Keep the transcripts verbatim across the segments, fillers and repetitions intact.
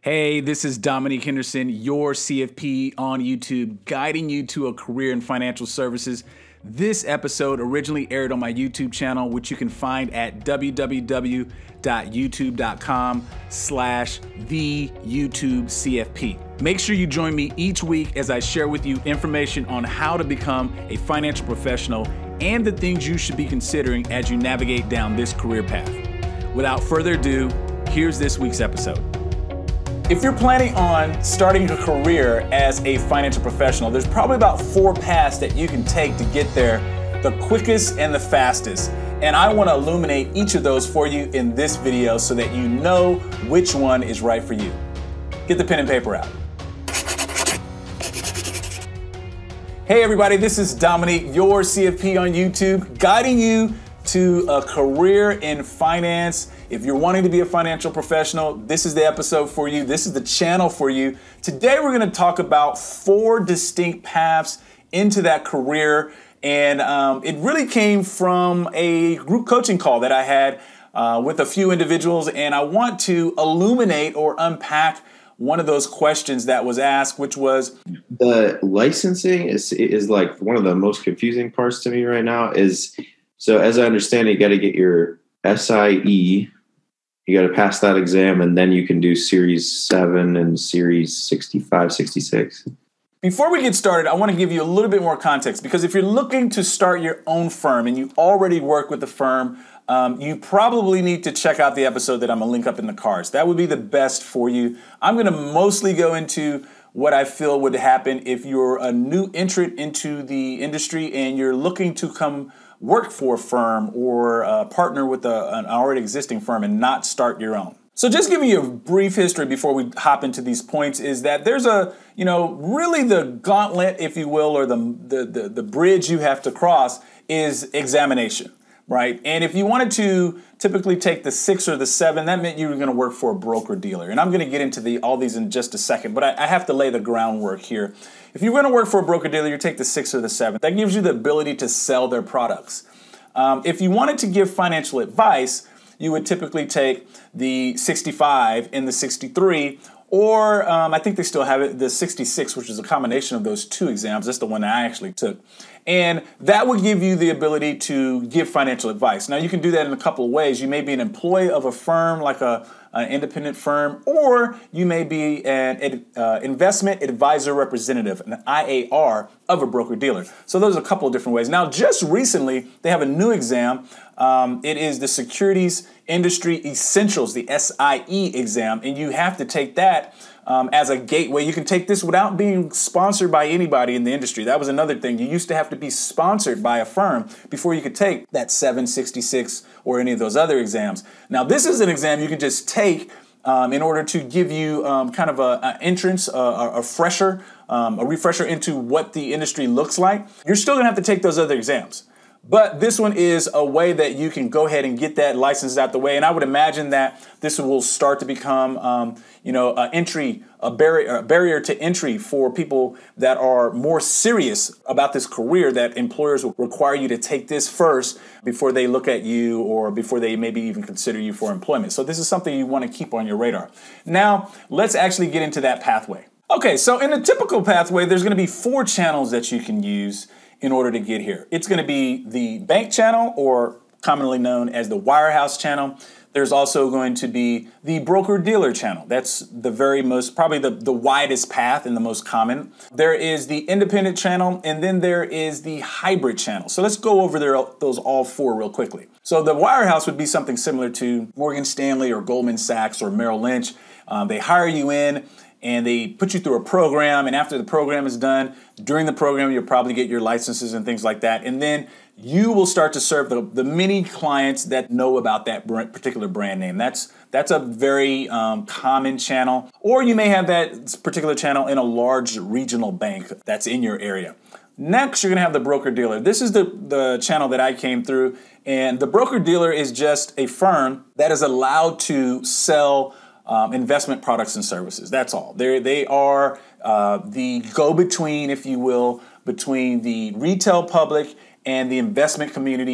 Hey, this is Dominique Henderson, your C F P on YouTube, guiding you to a career in financial services. This episode originally aired on my YouTube channel, which you can find at www.youtube.com slash the YouTube CFP. Make sure you join me each week as I share with you information on how to become a financial professional and the things you should be considering as you navigate down this career path. Without further ado, here's this week's episode. If you're planning on starting a career as a financial professional, there's probably about four paths that you can take to get there the quickest and the fastest. And I want to illuminate each of those for you in this video so that you know which one is right for you. Get the pen and paper out. Hey everybody, this is Dominique, your C F P on YouTube, guiding you to a career in finance. If you're wanting to be a financial professional, this is the episode for you. This is the channel for you. Today, we're going to talk about four distinct paths into that career. And um, it really came from a group coaching call that I had uh, with a few individuals. And I want to illuminate or unpack one of those questions that was asked, which was the licensing is is like one of the most confusing parts to me right now. Is so as I understand it, you got to get your S I E. You got to pass that exam, and then you can do Series seven and Series sixty-five, sixty-six. Before we get started, I want to give you a little bit more context, because if you're looking to start your own firm and you already work with the firm, um, you probably need to check out the episode that I'm going to link up in the cards. That would be the best for you. I'm going to mostly go into what I feel would happen if you're a new entrant into the industry and you're looking to come work for a firm or uh, partner with a, an already existing firm and not start your own. So just giving you a brief history before we hop into these points is that there's a, you know, really the gauntlet, if you will, or the, the, the, the bridge you have to cross is examination, right? And if you wanted to typically take the six or the seven, that meant you were going to work for a broker dealer. And I'm going to get into the all these in just a second, but I, I have to lay the groundwork here. If you're going to work for a broker dealer, you take the six or the seven. That gives you the ability to sell their products. Um, if you wanted to give financial advice, you would typically take the sixty-five and the sixty-three, or um, I think they still have it, the sixty-six, which is a combination of those two exams. That's the one that I actually took. And that would give you the ability to give financial advice. Now, you can do that in a couple of ways. You may be an employee of a firm, like a an independent firm, or you may be an uh, investment advisor representative, an I A R of a broker dealer. So those are a couple of different ways. Now, just recently, they have a new exam. Um, it is the Securities Industry Essentials, the S I E exam, and you have to take that um, as a gateway. You can take this without being sponsored by anybody in the industry. That was another thing. You used to have to be sponsored by a firm before you could take that seven sixty-six or any of those other exams. Now, this is an exam you can just take um, in order to give you um, kind of an entrance, a, a fresher, um, a refresher into what the industry looks like. You're still going to have to take those other exams. But this one is a way that you can go ahead and get that license out the way. And I would imagine that this will start to become, um, you know, an entry, a barrier, a barrier to entry for people that are more serious about this career, that employers will require you to take this first before they look at you or before they maybe even consider you for employment. So this is something you want to keep on your radar. Now, let's actually get into that pathway. Okay, so in a typical pathway, there's going to be four channels that you can use in order to get here. It's going to be the bank channel, or commonly known as the wirehouse channel. There's also going to be the broker-dealer channel. That's the very most, probably the, the widest path and the most common. There is the independent channel, and then there is the hybrid channel. So let's go over there, those all four real quickly. So the wirehouse would be something similar to Morgan Stanley or Goldman Sachs or Merrill Lynch. Um, they hire you in, and they put you through a program, and after the program is done, during the program, you'll probably get your licenses and things like that, and then you will start to serve the, the many clients that know about that particular brand name. That's that's a very um, common channel, or you may have that particular channel in a large regional bank that's in your area. Next, you're going to have the broker-dealer. This is the, the channel that I came through, and the broker-dealer is just a firm that is allowed to sell Um, investment products and services. That's all. They're, they are uh, the go-between, if you will, between the retail public and the investment community.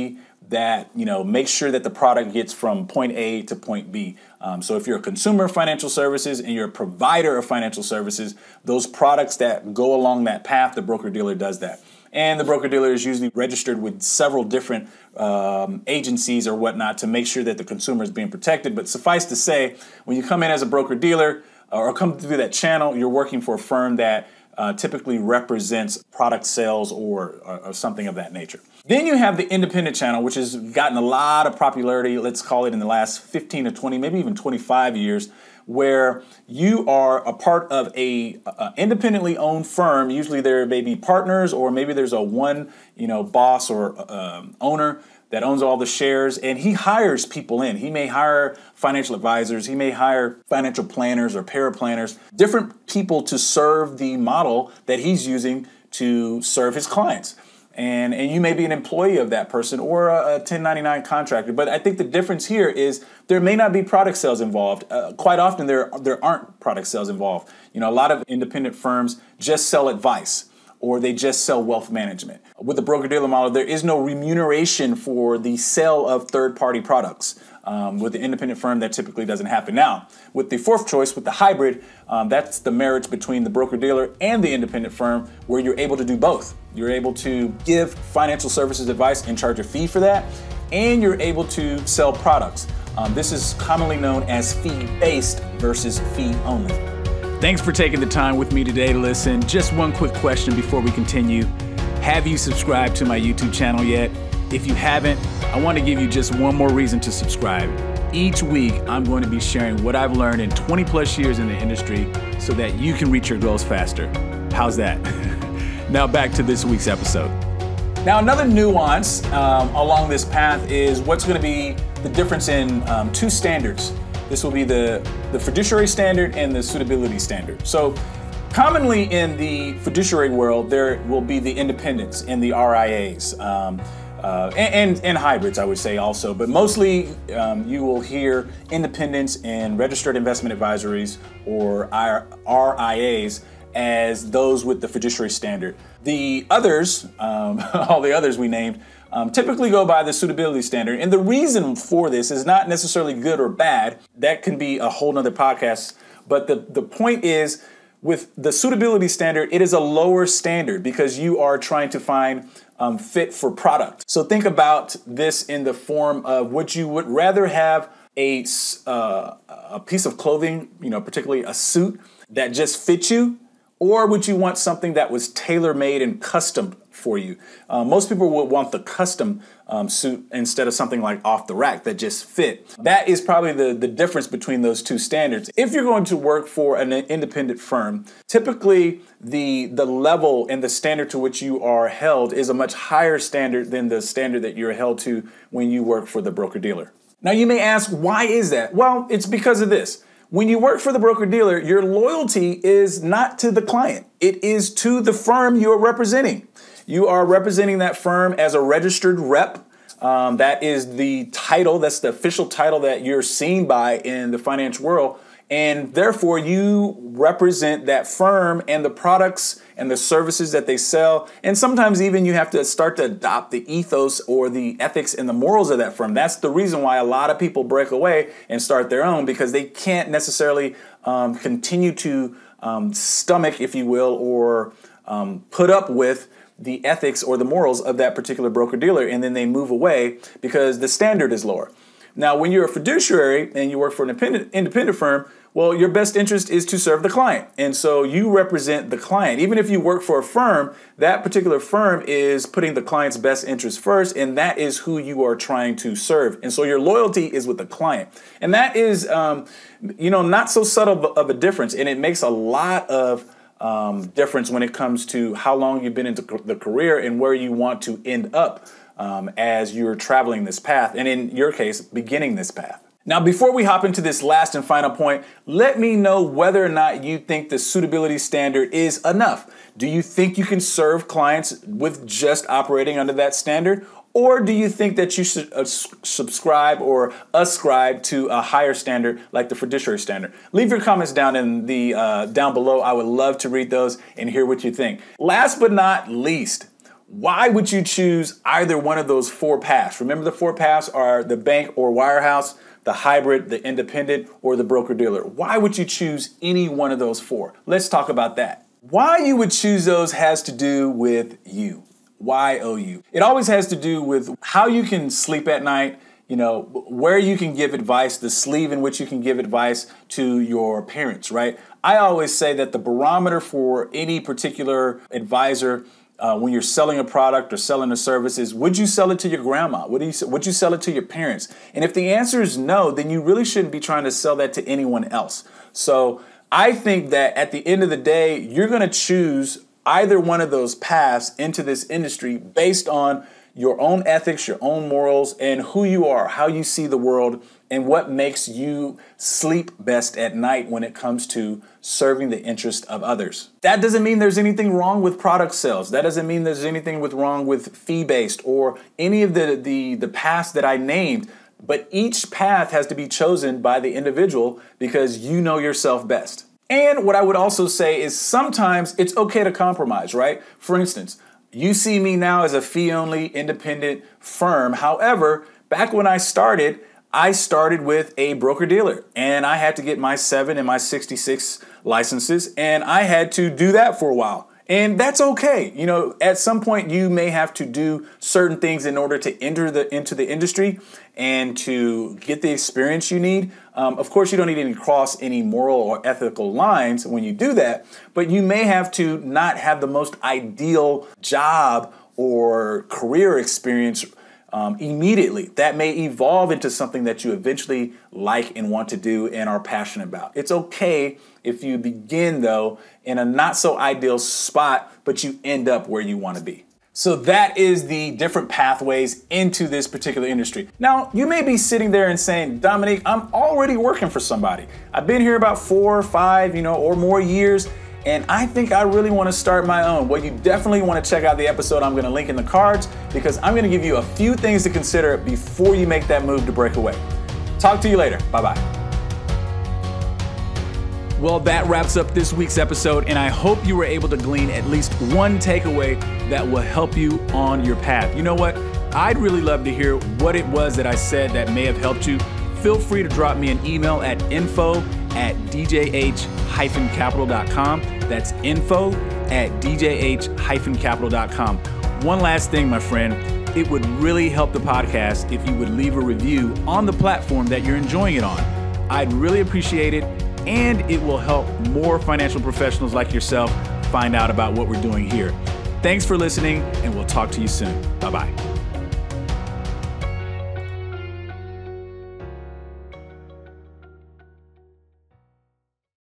that, you know, makes sure that the product gets from point A to point B. Um, so if you're a consumer of financial services and you're a provider of financial services, those products that go along that path, the broker-dealer does that. And the broker-dealer is usually registered with several different um, agencies or whatnot to make sure that the consumer is being protected. But suffice to say, when you come in as a broker-dealer or come through that channel, you're working for a firm that uh, typically represents product sales or, or, or something of that nature. Then you have the independent channel, which has gotten a lot of popularity, let's call it in the last fifteen to twenty, maybe even twenty-five years, where you are a part of a, a independently owned firm. Usually there may be partners, or maybe there's a one, you know, boss or um, owner that owns all the shares, and he hires people in. He may hire financial advisors, he may hire financial planners or paraplanners, different people to serve the model that he's using to serve his clients. And, and you may be an employee of that person or a, a ten ninety-nine contractor. But I think the difference here is there may not be product sales involved. Uh, quite often there, there aren't product sales involved. You know, a lot of independent firms just sell advice, or they just sell wealth management. With the broker-dealer model, there is no remuneration for the sale of third-party products. Um, with the independent firm, that typically doesn't happen. Now, with the fourth choice, with the hybrid, um, that's the marriage between the broker-dealer and the independent firm, where you're able to do both. You're able to give financial services advice and charge a fee for that, and you're able to sell products. Um, this is commonly known as fee-based versus fee-only. Thanks for taking the time with me today to listen. Just one quick question before we continue. Have you subscribed to my YouTube channel yet? If you haven't, I want to give you just one more reason to subscribe. Each week, I'm going to be sharing what I've learned in twenty plus years in the industry so that you can reach your goals faster. How's that? Now back to this week's episode. Now, another nuance um, along this path is what's going to be the difference in um, two standards. This will be the, the fiduciary standard and the suitability standard. So commonly in the fiduciary world, there will be the independents and the R I As. Um, Uh, and, and, and hybrids, I would say also, but mostly um, you will hear independents and registered investment advisories or R I As as those with the fiduciary standard. The others, um, all the others we named, um, typically go by the suitability standard. And the reason for this is not necessarily good or bad. That can be a whole nother podcast. But the, the point is, with the suitability standard, it is a lower standard because you are trying to find Um, fit for product. So think about this in the form of, would you would rather have a, uh, a piece of clothing, you know, particularly a suit that just fits you, or would you want something that was tailor-made and custom for you? Uh, most people would want the custom um, suit instead of something like off the rack that just fit. That is probably the, the difference between those two standards. If you're going to work for an independent firm, typically the, the level and the standard to which you are held is a much higher standard than the standard that you're held to when you work for the broker-dealer. Now you may ask, why is that? Well, it's because of this. When you work for the broker-dealer, your loyalty is not to the client. It is to the firm you are representing. You are representing that firm as a registered rep. Um, that is the title, that's the official title that you're seen by in the finance world. And therefore, you represent that firm and the products and the services that they sell. And sometimes even you have to start to adopt the ethos or the ethics and the morals of that firm. That's the reason why a lot of people break away and start their own, because they can't necessarily um, continue to um, stomach, if you will, or um, put up with the ethics or the morals of that particular broker-dealer, and then they move away because the standard is lower. Now, when you're a fiduciary and you work for an independent, independent firm, well, your best interest is to serve the client. And so you represent the client. Even if you work for a firm, that particular firm is putting the client's best interest first, and that is who you are trying to serve. And so your loyalty is with the client. And that is, um, you know, not so subtle of a difference, and it makes a lot of Um, difference when it comes to how long you've been into the career and where you want to end up um, as you're traveling this path, and in your case, beginning this path. Now, before we hop into this last and final point, let me know whether or not you think the suitability standard is enough. Do you think you can serve clients with just operating under that standard? Or do you think that you should uh, subscribe or ascribe to a higher standard like the fiduciary standard? Leave your comments down in the uh, down below. I would love to read those and hear what you think. Last but not least, Why would you choose either one of those four paths? Remember, the four paths are the bank or wirehouse, the hybrid, the independent, or the broker-dealer. Why would you choose any one of those four? Let's talk about that. Why you would choose those has to do with you. Y O U. It always has to do with how you can sleep at night, you know, where you can give advice, the sleeve in which you can give advice to your parents, right? I always say that the barometer for any particular advisor uh, when you're selling a product or selling a service is, would you sell it to your grandma? Would you, would you sell it to your parents? And if the answer is no, then you really shouldn't be trying to sell that to anyone else. So I think that at the end of the day, you're going to choose either one of those paths into this industry based on your own ethics, your own morals, and who you are, how you see the world, and what makes you sleep best at night when it comes to serving the interest of others. That doesn't mean there's anything wrong with product sales. That doesn't mean there's anything with wrong with fee-based or any of the, the, the paths that I named. But each path has to be chosen by the individual because you know yourself best. And what I would also say is sometimes it's okay to compromise, right? For instance, you see me now as a fee-only independent firm. However, back when I started, I started with a broker-dealer and I had to get my seven and my sixty-six licenses, and I had to do that for a while. And that's okay. You know, at some point you may have to do certain things in order to enter the into the industry and to get the experience you need. Um, of course, you don't need to cross any moral or ethical lines when you do that, but you may have to not have the most ideal job or career experience Um, immediately. That may evolve into something that you eventually like and want to do and are passionate about. It's okay if you begin, though, in a not so ideal spot, but you end up where you want to be. So that is the different pathways into this particular industry. Now, you may be sitting there and saying, Dominique, I'm already working for somebody. I've been here about four or five, you know, or more years, and I think I really want to start my own. Well, you definitely want to check out the episode I'm going to link in the cards, because I'm going to give you a few things to consider before you make that move to break away. Talk to you later. Bye-bye. Well, that wraps up this week's episode, and I hope you were able to glean at least one takeaway that will help you on your path. You know what? I'd really love to hear what it was that I said that may have helped you. Feel free to drop me an email at info at d j h dash capital dot com. That's info at d j h dash capital dot com. One last thing, my friend. It would really help the podcast if you would leave a review on the platform that you're enjoying it on. I'd really appreciate it, and it will help more financial professionals like yourself find out about what we're doing here. Thanks for listening, and we'll talk to you soon. Bye-bye.